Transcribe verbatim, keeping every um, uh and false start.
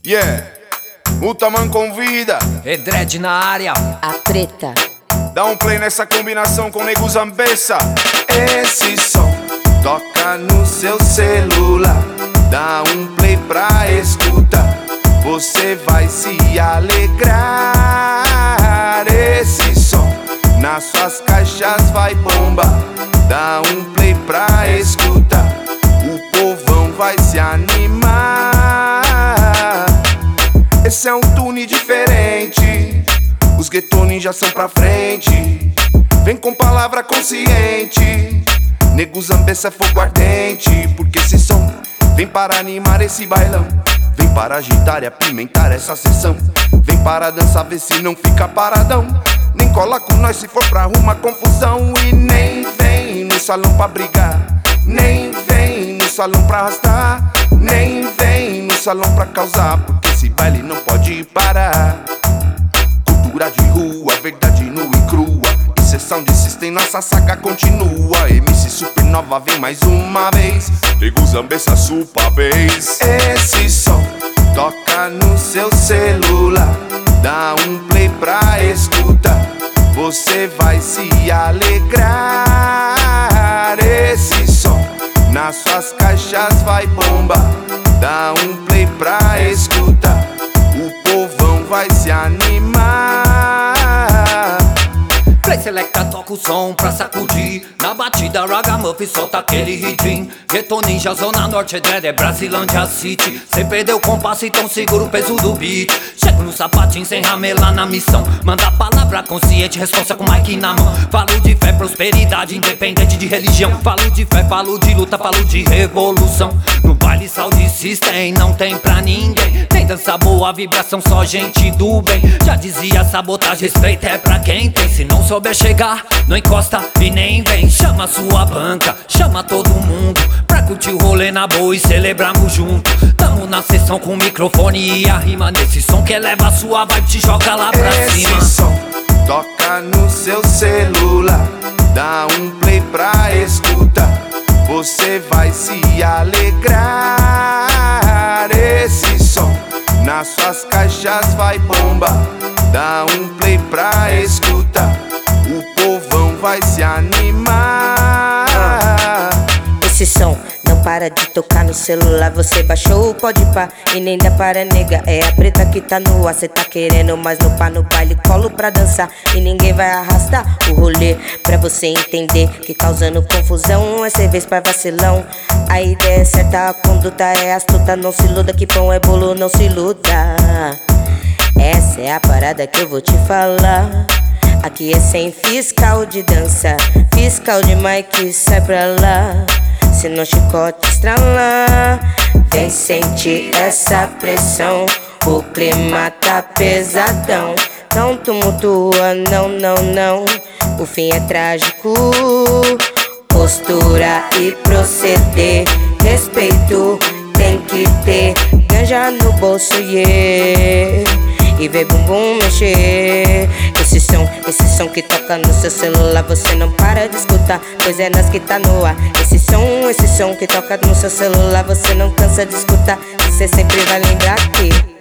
Yeah, Mutaman convida. Edred na área. A treta. Dá um play nessa combinação com Nego Zambessa. Esse som toca no seu celular. Dá um play pra escutar, você vai se alegrar. Esse som nas suas caixas vai bombar. Dá um play pra escutar, o povão vai se animar. Esse é um tune diferente, os guetones já são pra frente. Vem com palavra consciente, Nego Zambessa é fogo ardente. Porque esse som vem para animar esse bailão, vem para agitar e apimentar essa sessão. Vem para dançar, ver se não fica paradão. Nem cola com nós se for pra arrumar confusão. E nem vem no salão pra brigar, nem vem no salão pra arrastar, nem vem no salão pra causar, porque esse baile não pode parar. Cultura de rua, verdade nua e crua, e sessão de system, nossa saga continua. M C Supernova vem mais uma vez, Nego Zambessa super vez. Esse som toca no seu celular, dá um play pra escutar, você vai se alegrar. Esse som nas suas caixas vai bombar. Dá um play pra escutar, o povão vai se animar. Play selecta, toca o som pra sacudir. Na batida Ragamuffin solta aquele ritmo. Ghetto Ninja, Zona Norte, Edred é Brasilândia City. Cê perdeu o compasso, então segura o peso do beat. Chego no sapatinho sem ramelar na missão. Manda a palavra consciente, responsa com o mic na mão. Falo de fé, prosperidade, independente de religião. Falo de fé, falo de luta, falo de revolução. No baile Sound System não tem pra ninguém. Tem dança boa, vibração, só gente do bem. Já dizia sabotagem, respeito é pra quem tem. Se não souber chegar, não encosta e nem vem. Chama sua banca, chama todo mundo pra curtir o rolê na boa e celebrarmos junto. Tamo na sessão com o microfone e a rima nesse som que eleva a sua vibe, te joga lá pra Esse cima. Esse som toca no seu celular, dá um play pra escutar, você vai se alegrar. Esse som nas suas caixas vai bombar. Dá um play pra escutar, o povão vai se animar. Esse som não para de tocar no celular, você baixou o pode pá e nem dá para negar. É a preta que tá no ar, cê tá querendo mais no pá, no baile colo pra dançar e ninguém vai arrastar o rolê. Pra você entender que causando confusão é ser vez pra vacilão. A ideia é certa, a conduta é astuta, não se iluda que pão é bolo, não se iluda. Essa é a parada que eu vou te falar. Aqui é sem fiscal de dança, fiscal de mic sai pra lá, se não chicote estralar. Vem sentir essa pressão, o clima tá pesadão. Não tumultua, não, não, não, o fim é trágico. Postura e proceder, respeito tem que ter. Ganja no bolso, yeah, e vê bumbum mexer. Esse som, esse som que toca no seu celular, você não para de escutar, pois é nós que tá no ar. Esse som, esse som que toca no seu celular, você não cansa de escutar, você sempre vai lembrar que